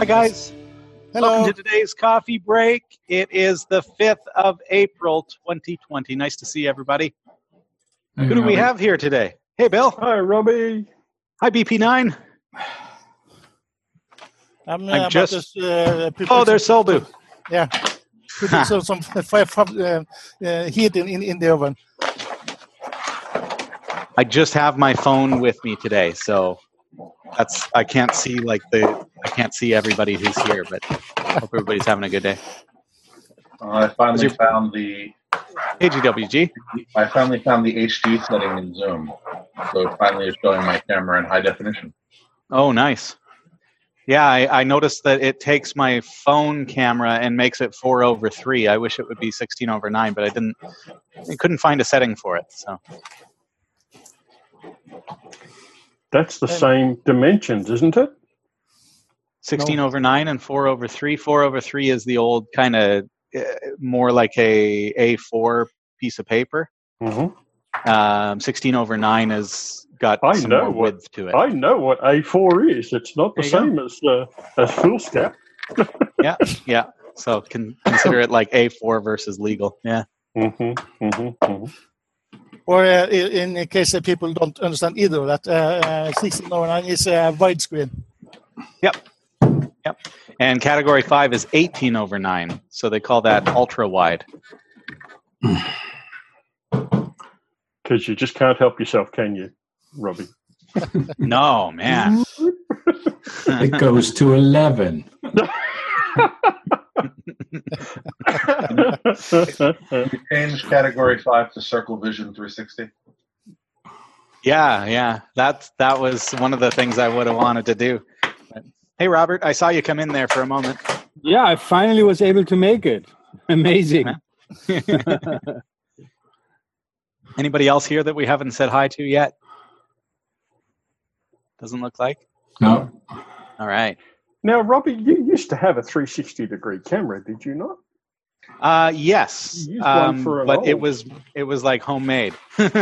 Hi, guys. Hello. Welcome to today's coffee break. It is the 5th of April, 2020. Nice to see everybody. Hey, Who do we Robbie. have here today? Hey, Bill. Hi, Robbie. Hi, BP9. I'm just... oh, there's Solbu. Yeah. Putting some heat in the oven. I just have my phone with me today, so I can't see everybody who's here, but I hope everybody's having a good day. I finally found the Hey, GWG. I finally found the HD setting in Zoom, so it finally is showing my camera in high definition. Oh, nice. Yeah, I noticed that it takes my phone camera and makes it 4:3. I wish it would be 16:9, but I couldn't find a setting for it. So That's the same dimensions, isn't it? 16:9 and 4:3. 4:3 is the old kind of more like a A4 piece of paper. Mm-hmm. 16:9 has got some more width to it. I know what A4 is. It's not the same as foolscap. Yeah. So consider it like A4 versus legal. Yeah. Mm-hmm. Mm-hmm. Mm-hmm. Or in case that people don't understand either, that 16:9 is widescreen. Yep. And category 5 is 18:9, so they call that ultra wide. Because you just can't help yourself, can you, Robbie? No, man. It goes to 11. You changed category 5 to Circle Vision 360. Yeah. That was one of the things I would have wanted to do. But, hey, Robert, I saw you come in there for a moment. Yeah, I finally was able to make it. Amazing. Anybody else here that we haven't said hi to yet? Doesn't look like. No. All right. Now, Robbie, you used to have a 360-degree camera, did you not? Yes, You used one for but it was like homemade.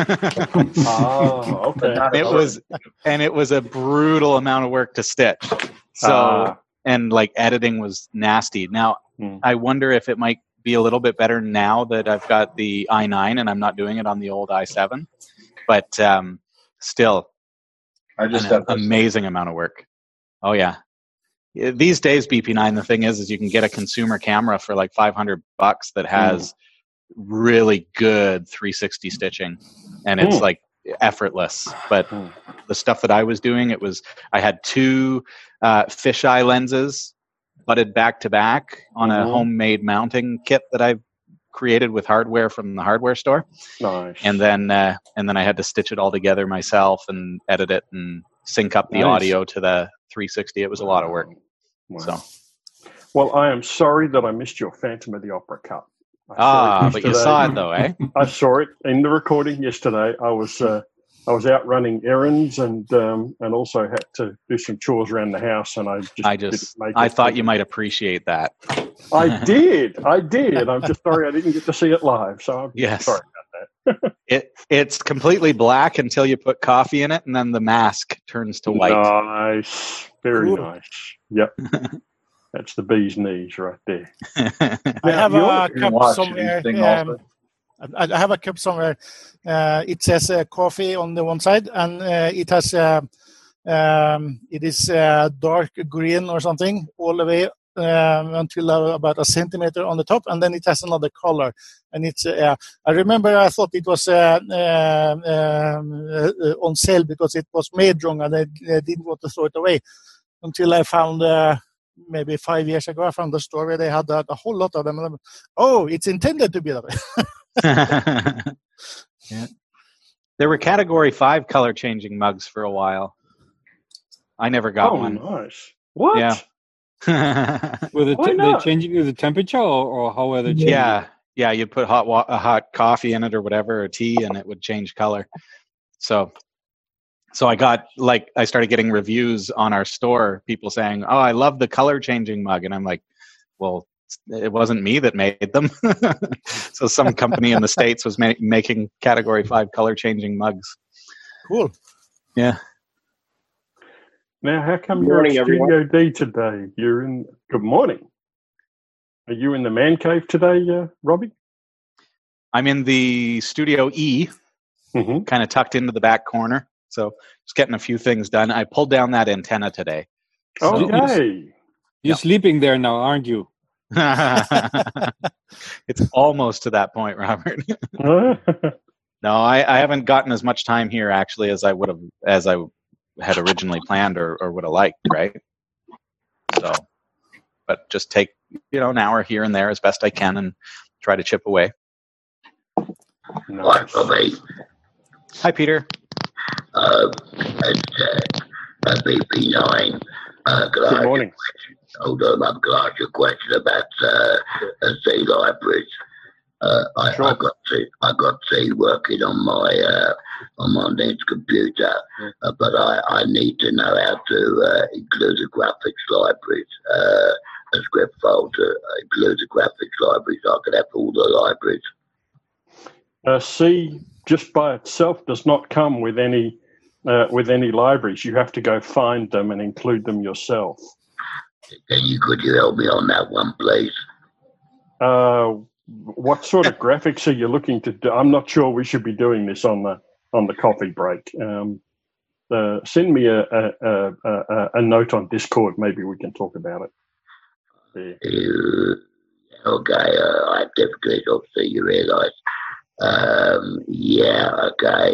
Oh, okay. It was a brutal amount of work to stitch. So and like editing was nasty. Now I wonder if it might be a little bit better now that I've got the i9 and I'm not doing it on the old i7. But still, I just an amazing amount of work. Oh yeah. These days, BP9, the thing is you can get a consumer camera for like $500 that has really good 360 stitching, and it's like effortless. But the stuff that I was doing, I had 2 fisheye lenses butted back to back on a homemade mounting kit that I created with hardware from the hardware store. Nice. And then I had to stitch it all together myself and edit it and sync up the audio to the 360. It was a lot of work. Wow. So, well, I am sorry that I missed your Phantom of the Opera cut. but you saw it though, eh? I saw it in the recording yesterday. I was out running errands and also had to do some chores around the house, and I thought you might appreciate that. I did. I'm just sorry I didn't get to see it live. So I'm sorry about that. It's completely black until you put coffee in it, and then the mask turns to white. Nice, very nice. Yep, that's the bee's knees right there. I have a cup somewhere. I have a cup somewhere. It says coffee on the one side, and it has it is dark green or something all the way until about a centimeter on the top, and then it has another color. And it's I remember I thought it was on sale because it was made wrong, and I didn't want to throw it away until I found maybe 5 years ago I found a store where they had a whole lot of them. And it's intended to be that way. Yeah. There were category 5 color changing mugs for a while. I never got one. Oh, nice. What? Yeah. Were they changing with the temperature, or how were they changing? Yeah. You put hot coffee in it or whatever, or tea, and it would change color. So I started getting reviews on our store, people saying, "Oh, I love the color changing mug," and I'm like, "Well, it wasn't me that made them." So some company in the States was making category 5 color changing mugs. Cool. Yeah. Now, how come you're in Studio D today? You're in. Good morning. Are you in the man cave today, Robbie? I'm in the Studio E, kind of tucked into the back corner. So just getting a few things done. I pulled down that antenna today. So. Okay. You're sleeping there now, aren't you? It's almost to that point, Robert. No, I haven't gotten as much time here actually as I had originally planned or would have liked, right? So, but just take an hour here and there as best I can and try to chip away. Hi, Robbie. Hi, Peter. It's BP9. Good morning. Hold on, I've got to ask you a question about C libraries. I got C working on my next computer, but I need to know how to include the graphics libraries. A script file to include the graphics libraries. So I can have all the libraries. C just by itself does not come with any libraries. You have to go find them and include them yourself. Could you help me on that one, please? What sort of graphics are you looking to do? I'm not sure we should be doing this on the coffee break. Send me a note on Discord. Maybe we can talk about it. Okay, I have difficulties. Obviously, you realise. Yeah, okay.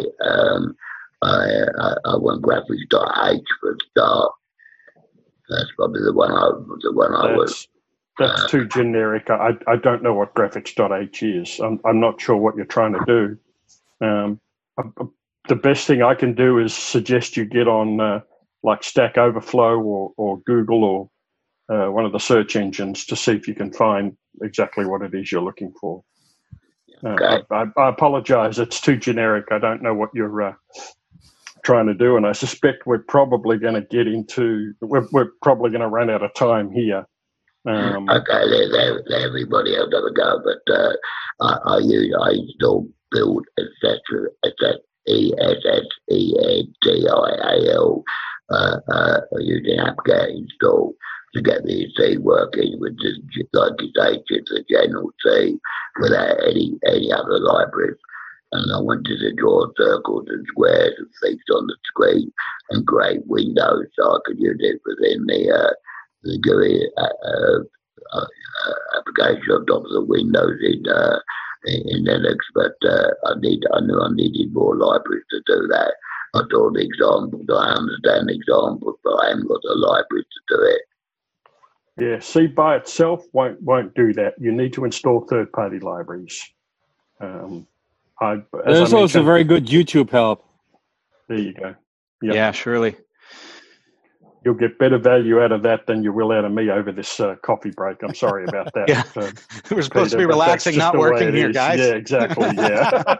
I want graphics.h for a start. That's probably the one I was. That's too generic. I don't know what graphics.h is. I'm not sure what you're trying to do. The best thing I can do is suggest you get on like Stack Overflow or Google or one of the search engines to see if you can find exactly what it is you're looking for. Okay. I apologize. It's too generic. I don't know what you're trying to do, and I suspect we're probably going to we're probably going to run out of time here. Okay, let everybody else have a go, but I install build etc. ESSENTIAL using apt-get install to get the C working with just like you say, just the general C without any other libraries. And I wanted to draw circles and squares and things on the screen and create windows so I could use it within the GUI application on top of the windows in Linux. But I knew I needed more libraries to do that. I saw the examples, I understand the examples, but I haven't got the libraries to do it. Yeah, C by itself won't do that. You need to install third-party libraries. There's also very good YouTube help. There you go. Yep. Yeah, surely. You'll get better value out of that than you will out of me over this coffee break. I'm sorry about that. Yeah. We're supposed to be relaxing, not working here, guys. Yeah, exactly. Yeah.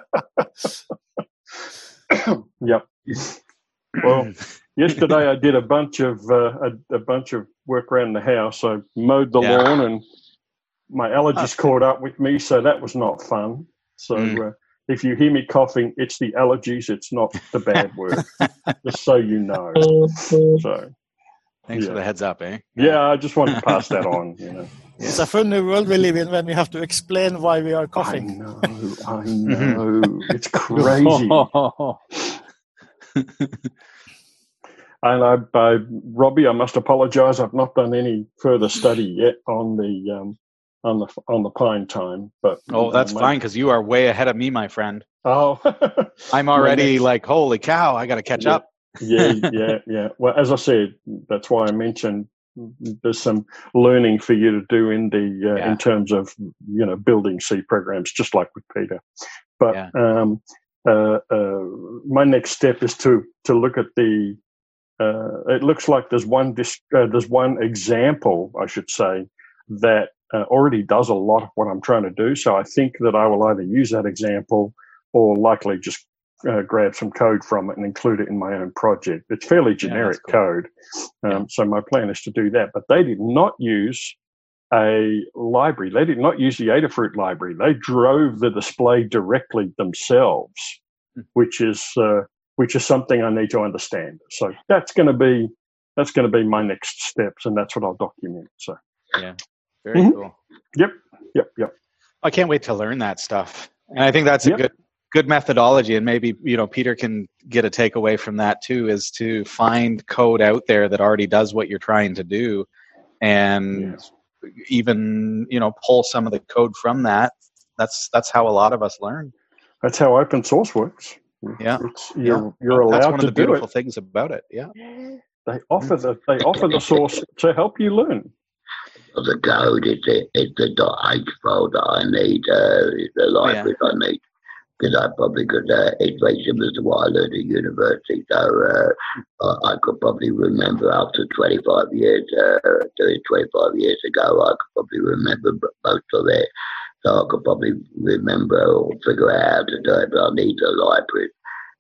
Yep. Well, yesterday I did a bunch of work around the house. I mowed the lawn, and my allergies caught up with me, so that was not fun. So if you hear me coughing, it's the allergies. It's not the bad word. Just so you know. So thanks for the heads up, eh? Yeah, I just wanted to pass that on. It's a funny world we live in when we have to explain why we are coughing. I know. It's crazy. And Robbie, I must apologise. I've not done any further study yet on the pine time. But that's fine because you are way ahead of me, my friend. Oh, I'm already like, holy cow! I got to catch up. Yeah. Well, as I said, that's why I mentioned there's some learning for you to do in terms of building C programs, just like with Peter. But my next step is to look at the. It looks like there's one example, I should say, that already does a lot of what I'm trying to do. So I think that I will either use that example or likely just grab some code from it and include it in my own project. It's fairly generic code. So my plan is to do that. But they did not use a library. They did not use the Adafruit library. They drove the display directly themselves, which is something I need to understand. So that's going to be that's going to be my next steps, and that's what I'll document. So yeah, very cool. Yep. I can't wait to learn that stuff, and I think that's a good methodology. And maybe Peter can get a takeaway from that too, is to find code out there that already does what you're trying to do, and even pull some of the code from that. That's how a lot of us learn. That's how open source works. Yeah, you're allowed that's one of to the beautiful do it. things about it. Yeah, they offer the source to help you learn. The code is the .h file that I need, the library I need, because I probably could, it's very similar to what I learned at university, so I could probably remember after 25 years, doing 25 years ago, I could probably remember most of it, so I could probably remember or figure out how to do it, but I need a library.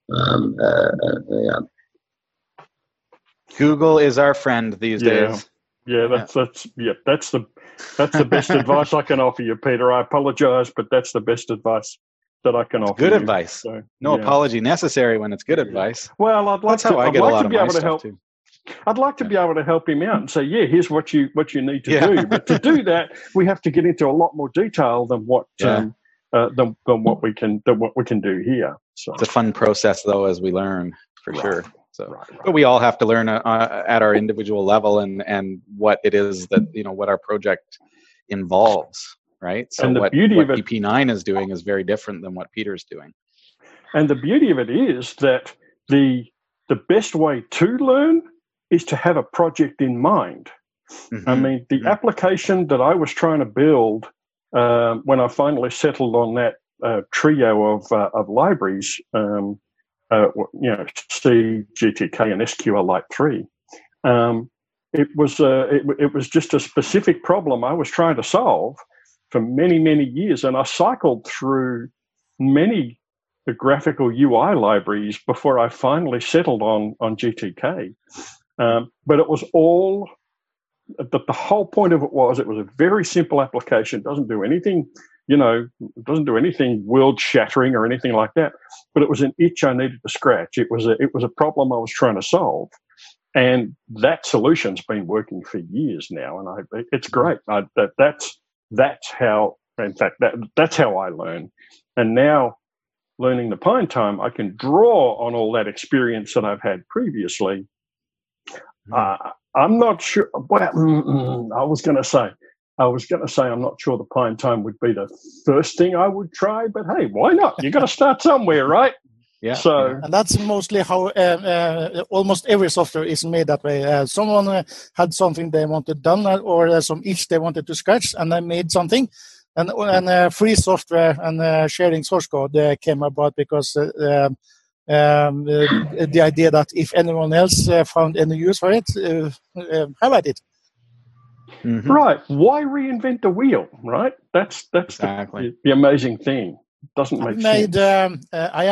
Google is our friend these days. Yeah, that's the best advice I can offer you, Peter. I apologize, but that's the best advice that I can offer. Good you. advice. So, no apology necessary when it's good advice. Well, I'd like to be able to help. Too. I'd like to be able to help him out and say, here's what you need to do. But to do that, we have to get into a lot more detail than what than what we can do here. So it's a fun process, though, as we learn for sure. So, but we all have to learn at our individual level and what it is that what our project involves, right? So and the what beauty of it, BP9 is doing is very different than what Peter's doing. And the beauty of it is that the best way to learn is to have a project in mind. Mm-hmm. I mean, the application that I was trying to build when I finally settled on that trio of libraries. C, GTK, and SQLite 3. It was just a specific problem I was trying to solve for many, many years, and I cycled through many graphical UI libraries before I finally settled on GTK. But it was all. The whole point of it was a very simple application. It doesn't do anything. It doesn't do anything world-shattering or anything like that. But it was an itch I needed to scratch. It was a problem I was trying to solve, and that solution's been working for years now, and it's great. That's how. In fact, that's how I learn. And now, learning the Pine Time, I can draw on all that experience that I've had previously. I'm not sure. Well, I was going to say I'm not sure the Pine Time would be the first thing I would try, but hey, why not? You got to start somewhere, right? Yeah. And that's mostly how almost every software is made that way. Someone had something they wanted done, or some itch they wanted to scratch, and they made something. And free software and sharing source code came about because the idea that if anyone else found any use for it, have at it. Mm-hmm. Right. Why reinvent the wheel, right? That's exactly the amazing thing. It doesn't make sense.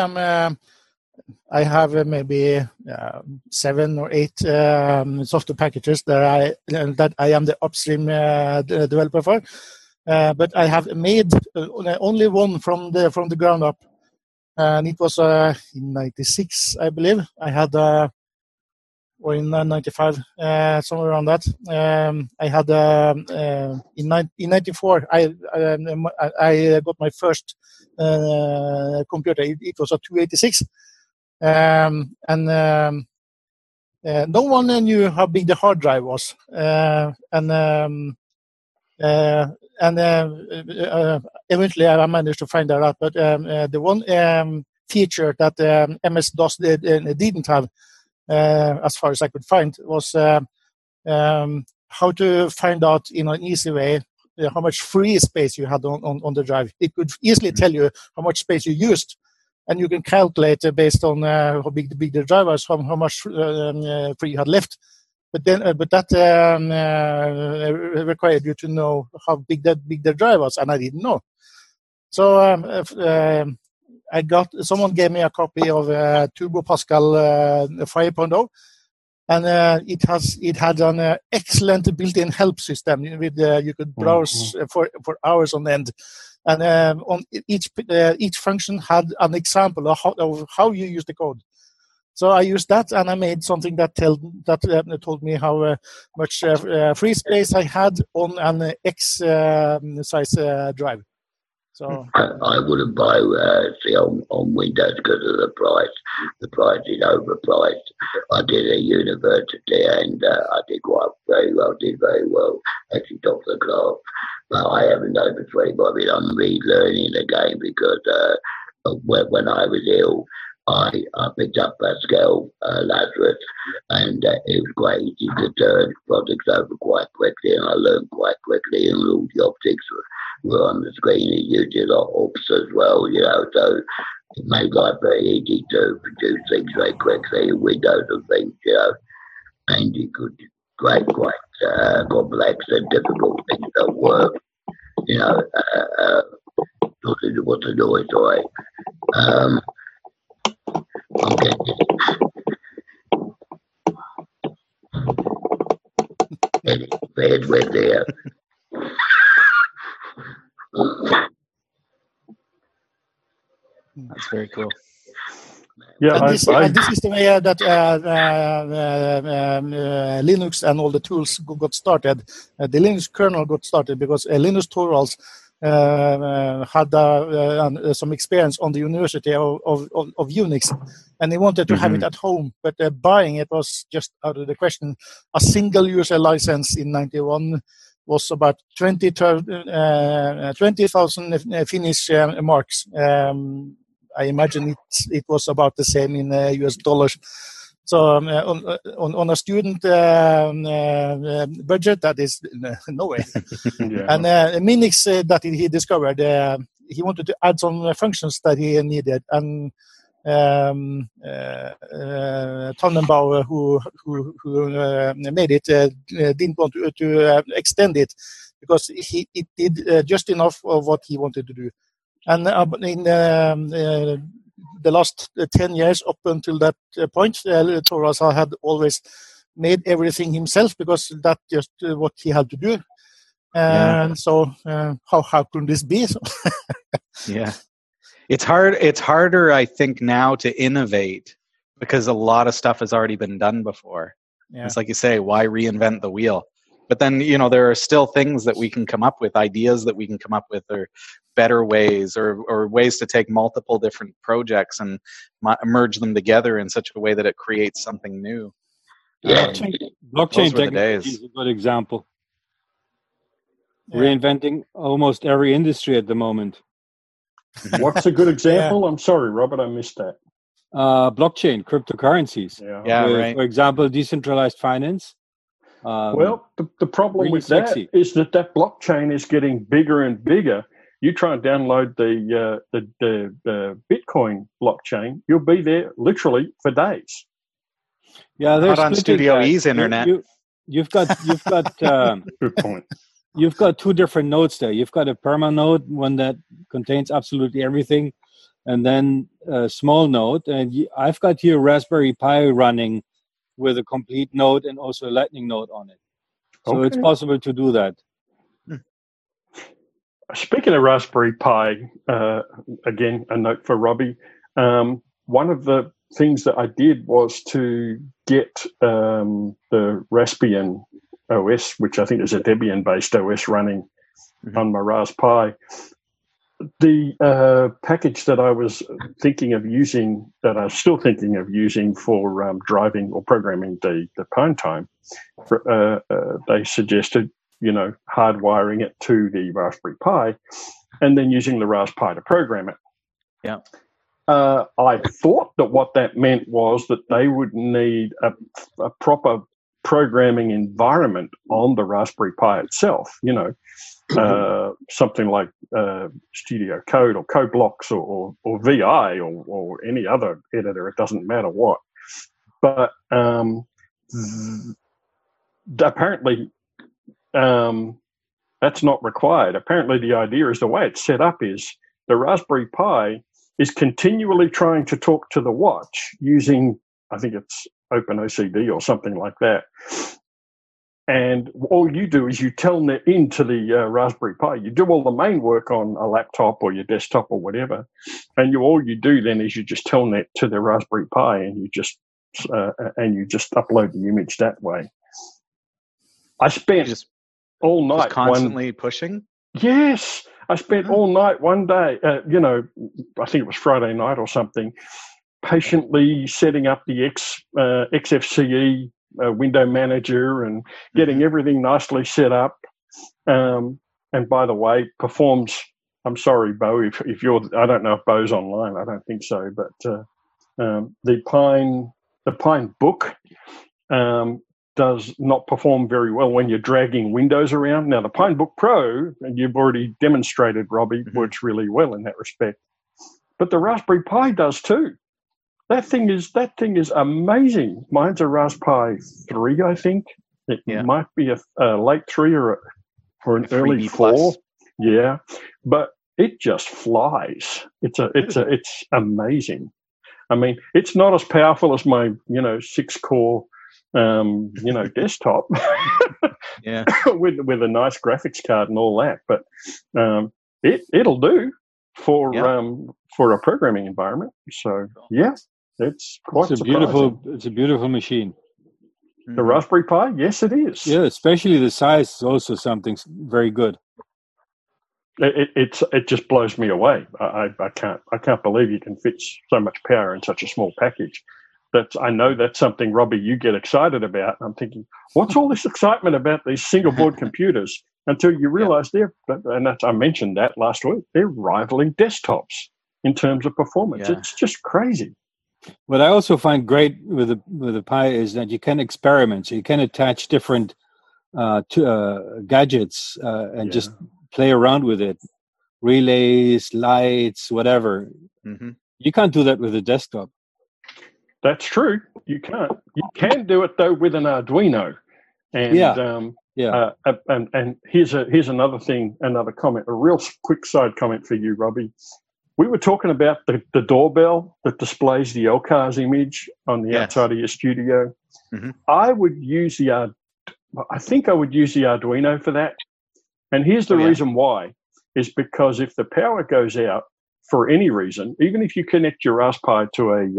I have maybe 7 or 8 software packages that I am the upstream developer for. But I have made only one from the ground up. And it was in 96, I believe. I had or in 95, somewhere around that. I had in 94. I got my first computer. It was a 286, and no one knew how big the hard drive was. Eventually, I managed to find that out. But the one feature that MS-DOS didn't have, as far as I could find, was how to find out in an easy way how much free space you had on the drive. It could easily tell you how much space you used, and you can calculate based on how big the drive was, how much free you had left. But that required you to know how big the drive was, and I didn't know. So someone gave me a copy of Turbo Pascal 5.0, and it had an excellent built-in help system with you could browse for hours on end, and on each function had an example of how you use the code. So I used that, and I made something that told me how much free space I had on an X size drive. So I wouldn't buy on Windows because of the price. The price is overpriced. I did a university and I did very well. Actually topped the class. But I haven't over 25 been on relearning again because when I was ill, I picked up Pascal, Lazarus, and it was quite easy to turn projects over quite quickly, and I learned quite quickly, and all the optics were on the screen. It used a lot of ops as well, so it made life very easy to produce things very quickly, windows and things, and you could create quite complex and difficult things that work, what's the noise, sorry. I'm getting it. Bad with there. That's very cool. Yeah, this is the way that Linux and all the tools got started. The Linux kernel got started because Linus Torvalds had some experience on the University of Unix, and he wanted to have it at home, but buying it was just out of the question. A single user license in 91 was about 20,000 Finnish marks. I imagine it was about the same in US dollars. So on a student budget, that is no way. Yeah. And Minix that he discovered, he wanted to add some functions that he needed, and Tannenbaum, who made it, didn't want to extend it because it did just enough of what he wanted to do. And in the last 10 years up until that point, Torvalds had always made everything himself because that's just what he had to do. And so how can this be? Yeah. It's hard. It's harder, I think, now to innovate because a lot of stuff has already been done before. Yeah. It's like you say, why reinvent the wheel? But then, there are still things that we can come up with, ideas that we can come up with, or better ways, or ways to take multiple different projects and merge them together in such a way that it creates something new. Yeah. Blockchain technology is a good example. Yeah. Reinventing almost every industry at the moment. What's a good example? I'm sorry, Robert, I missed that. Blockchain, cryptocurrencies. Right. For example, decentralized finance. Well, the problem really with that is that blockchain is getting bigger and bigger. You try and download the Bitcoin blockchain, you'll be there literally for days. Yeah, there's not on Studio E's internet. You've got good point. You've got two different nodes there. You've got a perma node, one that contains absolutely everything, and then a small node. And I've got here Raspberry Pi running with a complete node and also a Lightning node on it. So it's possible to do that. Speaking of Raspberry Pi, again, a note for Robbie. One of the things that I did was to get the Raspbian OS, which I think is a Debian-based OS running on my Raspberry Pi. The package that I was thinking of using, that I'm still thinking of using for driving or programming the PineTime, they suggested, hardwiring it to the Raspberry Pi and then using the Raspberry Pi to program it. Yeah. I thought that what that meant was that they would need a proper programming environment on the Raspberry Pi itself, something like Studio Code or CodeBlocks or VI or any other editor. It doesn't matter what. But apparently that's not required. Apparently the idea is the way it's set up is the Raspberry Pi is continually trying to talk to the watch using, I think it's OpenOCD or something like that. And all you do is you telnet into the Raspberry Pi. You do all the main work on a laptop or your desktop or whatever. And all you do then is you just telnet to the Raspberry Pi and you just and you just upload the image that way. I spent all night just constantly pushing. Yes, I spent all night one day. I think it was Friday night or something, patiently setting up the XFCE window manager and getting everything nicely set up. And by the way, performs. I'm sorry, Bo, if you're. I don't know if Bo's online. I don't think so. But the Pine Book does not perform very well when you're dragging windows around. Now, the Pine Book Pro, and you've already demonstrated, Robbie, works really well in that respect. But the Raspberry Pi does too. That thing is amazing. Mine's a Raspberry 3, I think. It might be a late 3 or an early 4. Yeah, but it just flies. It's amazing. I mean, it's not as powerful as my 6-core desktop with a nice graphics card and all that, but it'll do for a programming environment. So it's quite surprising. It's a beautiful machine. The Raspberry Pi, yes, it is. Yeah, especially the size is also something very good. It just blows me away. I can't believe you can fit so much power in such a small package. I know that's something, Robbie, you get excited about. I'm thinking, what's all this excitement about these single board computers? Until you realize I mentioned that last week, they're rivaling desktops in terms of performance. It's just crazy. What I also find great with the Pi is that you can experiment. So you can attach different gadgets and just play around with it. Relays, lights, whatever. Mm-hmm. You can't do that with a desktop. That's true. You can't. You can do it though with an Arduino. And and here's another thing, another comment, a real quick side comment for you, Robbie. We were talking about the doorbell that displays the LCARS image on the outside of your studio. Mm-hmm. I would use I think I would use the Arduino for that. And here's the reason why, is because if the power goes out for any reason, even if you connect your Raspberry to a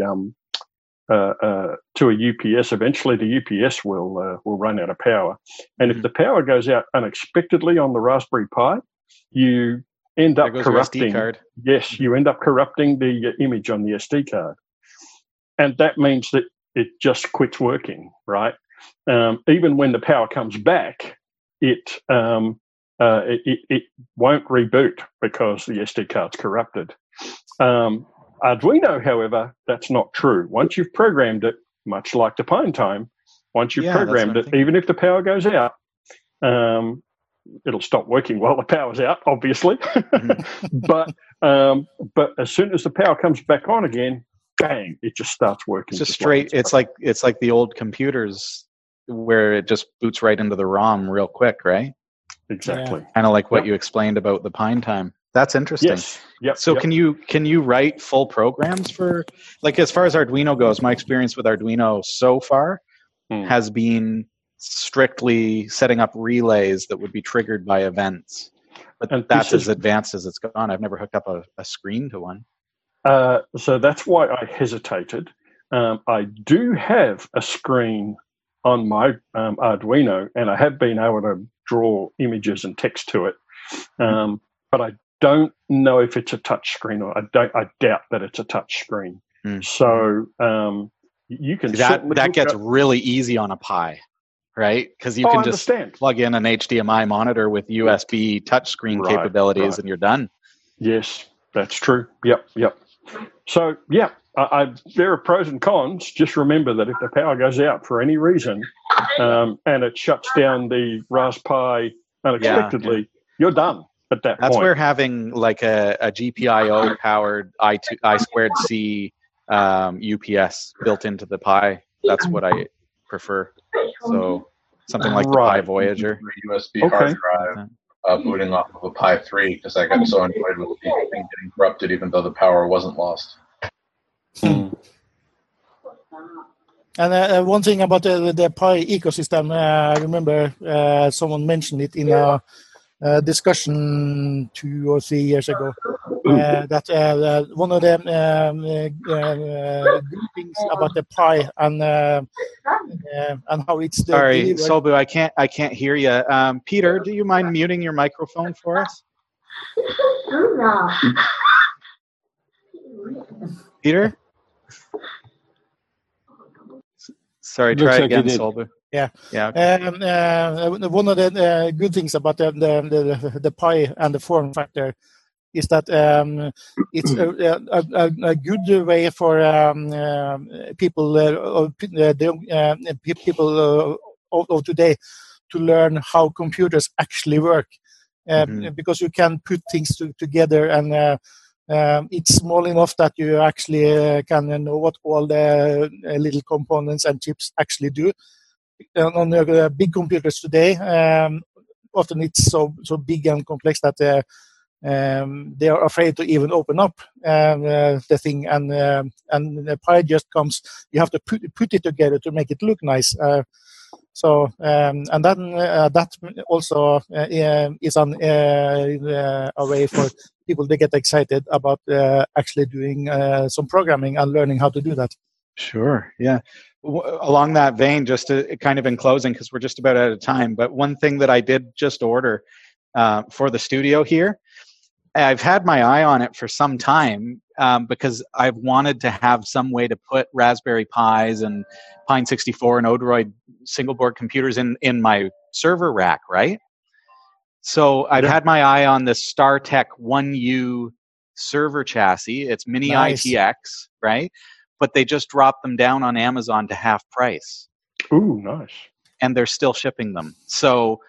UPS, eventually the UPS will run out of power. And if the power goes out unexpectedly on the Raspberry Pi, you end up corrupting. Yes, you end up corrupting the image on the SD card, and that means that it just quits working. Right? Even when the power comes back, it won't reboot because the SD card's corrupted. Arduino, however, that's not true. Once you've programmed it, much like the Pine Time, once you've programmed it, even if the power goes out, it'll stop working while the power's out, obviously. But as soon as the power comes back on again, bang, it just starts working. It's just straight. It's like the old computers where it just boots right into the ROM real quick, right? Exactly. Kind of like what you explained about the Pine Time. That's interesting. Yes. Yep. So can you write full programs for, like, as far as Arduino goes, my experience with Arduino so far has been strictly setting up relays that would be triggered by events. But that's as advanced as it's gone. I've never hooked up a screen to one. So that's why I hesitated. I do have a screen on my Arduino, and I have been able to draw images and text to it. But I don't know if it's a touch screen, or I doubt that it's a touch screen. So you can that gets really easy on a Pi, right? Because you can just plug in an HDMI monitor with USB touchscreen capabilities, and you're done. Yes, that's true. Yep. So there are pros and cons. Just remember that if the power goes out for any reason, and it shuts down the Raspberry unexpectedly, you're done. That's where having like a GPIO powered I2C UPS built into the Pi, that's what I prefer. So something like the Pi Voyager. USB hard drive booting off of a Pi 3, because I got so annoyed with the thing getting corrupted even though the power wasn't lost. And one thing about the Pi ecosystem, I remember someone mentioned it in a discussion 2 or 3 years ago. that one of the good things about the Pi and how it's Sorry, delivered. Solbu, I can't hear you. Peter, do you mind muting your microphone for us? Peter? Sorry, try like again, Solbu. Yeah. Okay. One of the good things about the Pi and the form factor is that it's a good way for people of today to learn how computers actually work, because you can put things together, and it's small enough that you actually can know what all the little components and chips actually do. On the big computers today, often it's so big and complex that they are afraid to even open up the thing, and the Pi just comes. You have to put it together to make it look nice. And then that also is a way for people to get excited about actually doing some programming and learning how to do that. Sure. Yeah. Along that vein, just to kind of in closing, because we're just about out of time, but one thing that I did just order for the studio here, I've had my eye on it for some time because I've wanted to have some way to put Raspberry Pis and Pine 64 and Odroid single board computers in my server rack, right? So I've had my eye on this StarTech 1U server chassis. It's mini ITX, right? But they just dropped them down on Amazon to half price. Ooh, nice. And they're still shipping them. So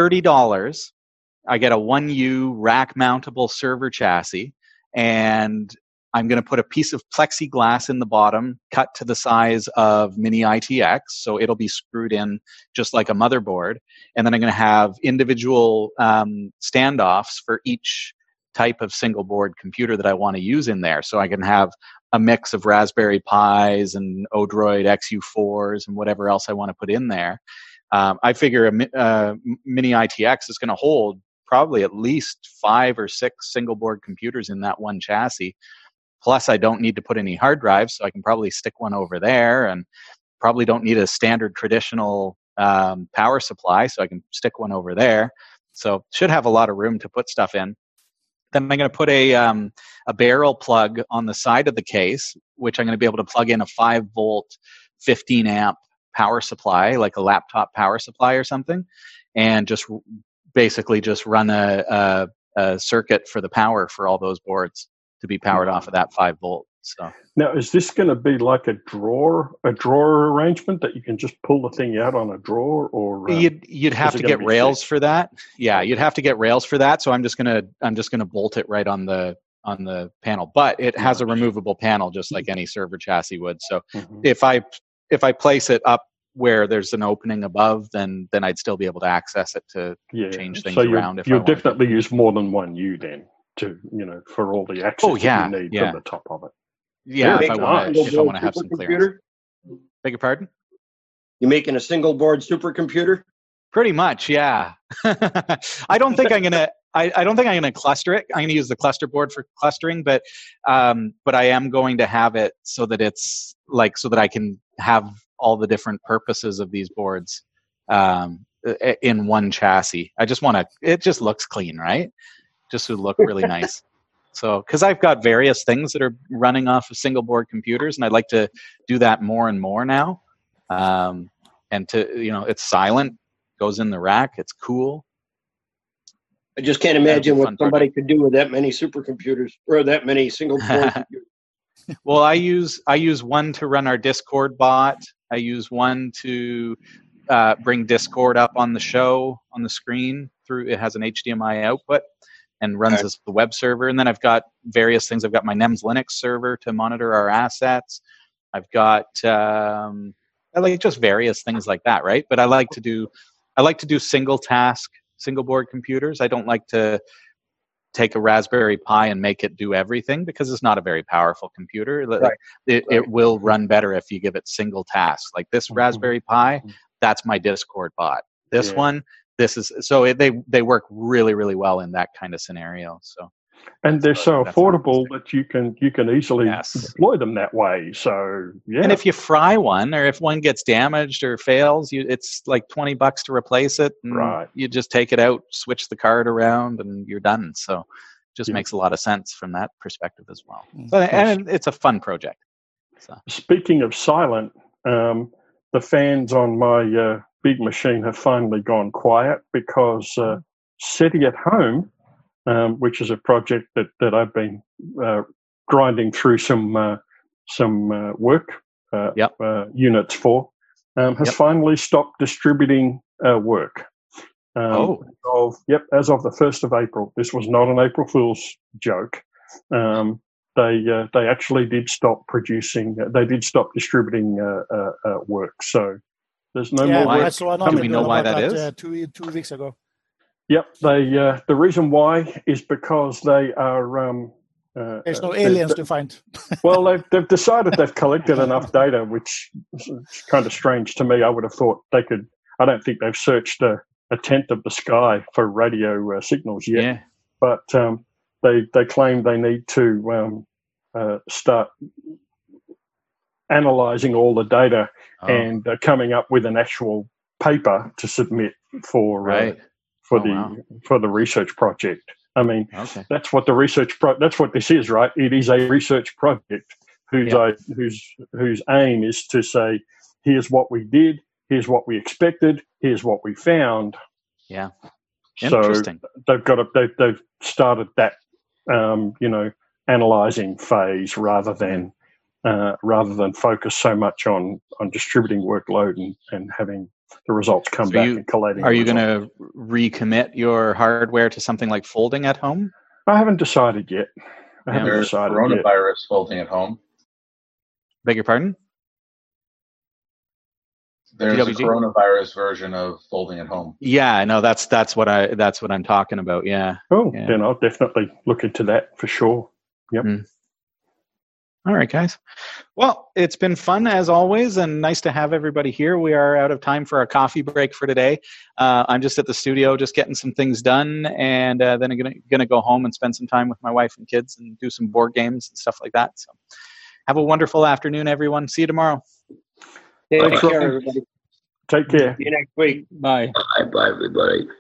$30, I get a 1U rack mountable server chassis, and I'm going to put a piece of plexiglass in the bottom, cut to the size of mini ITX, so it'll be screwed in just like a motherboard. And then I'm going to have individual standoffs for each type of single board computer that I want to use in there. So I can have a mix of Raspberry Pis and Odroid XU4s and whatever else I want to put in there. I figure a mini ITX is going to hold probably at least 5 or 6 single board computers in that one chassis. Plus, I don't need to put any hard drives, so I can probably stick one over there, and probably don't need a standard traditional power supply, so I can stick one over there. So should have a lot of room to put stuff in. Then I'm going to put a barrel plug on the side of the case, which I'm going to be able to plug in a 5-volt, 15-amp power supply, like a laptop power supply or something, and just basically just run a circuit for the power for all those boards to be powered off of that 5-volt. So now, is this going to be like a drawer arrangement that you can just pull the thing out on a drawer, or you'd have to get rails for that? Yeah, you'd have to get rails for that. So I'm just gonna bolt it right on the panel, but it has a removable panel just like any server chassis would. So if I place it up where there's an opening above, then I'd still be able to access it to change things around. You'll definitely use more than one U then, to for all the access that you need from the top of it. Yeah, if I want to have some clearance. Beg your pardon? You making a single board supercomputer? Pretty much, yeah. I don't think I'm gonna cluster it. I'm gonna use the cluster board for clustering, but I am going to have it so that it's so that I can have all the different purposes of these boards in one chassis. I just want to. It just looks clean, right? Just to look really nice. So, because I've got various things that are running off of single board computers, and I'd like to do that more and more now. And it's silent, goes in the rack, it's cool. I just can't imagine what somebody could do with that many supercomputers or that many single board computers. Well, I use one to run our Discord bot. I use one to bring Discord up on the show on the screen through. It has an HDMI output and runs as the web server. And then I've got various things. I've got my NEMS Linux server to monitor our assets. I've got just various things like that, right? But I like to do single task, single board computers. I don't like to take a Raspberry Pi and make it do everything because it's not a very powerful computer. Right. It will run better if you give it single tasks. Like this Raspberry Pi, that's my Discord bot. This one, this is so they work really, really well in that kind of scenario. So And they're so affordable that you can easily deploy them that way. So yeah. And if you fry one, or if one gets damaged or fails, it's like $20 to replace it. And you just take it out, switch the card around, and you're done. So it just makes a lot of sense from that perspective as well. But and it's a fun project. So. Speaking of silent, the fans on my big machine have finally gone quiet because SETI at Home, which is a project that I've been grinding through some work units for, has finally stopped distributing work. As of the 1st of April. This was not an April Fool's joke. They actually did stop producing. They did stop distributing work. So there's no more work. Do we know why that is? 2 weeks ago. Yep. The reason why is because they are. There's no aliens to find. Well, they've decided they've collected enough data, which is kind of strange to me. I would have thought they could. I don't think they've searched a tenth of the sky for radio signals yet. Yeah. But they claim they need to start analyzing all the data and coming up with an actual paper to submit for the research project. I mean, that's what that's what this is, right? It is a research project whose aim is to say, here's what we did, here's what we expected, here's what we found. Yeah. Interesting. So they've started that analyzing phase rather than focus so much on distributing workload and having the results come back and collating. Are you going to recommit your hardware to something like Folding at Home? I haven't decided yet. There's coronavirus Folding at Home. Beg your pardon? There's a coronavirus version of Folding at Home. Yeah, no, that's what I'm talking about. Yeah. Then I'll definitely look into that for sure. Yep. All right, guys. Well, it's been fun as always, and nice to have everybody here. We are out of time for our coffee break for today. I'm just at the studio, just getting some things done, and then I'm gonna go home and spend some time with my wife and kids and do some board games and stuff like that. So, have a wonderful afternoon, everyone. See you tomorrow. Take care, everybody. Take care. See you next week. Bye. Bye, everybody.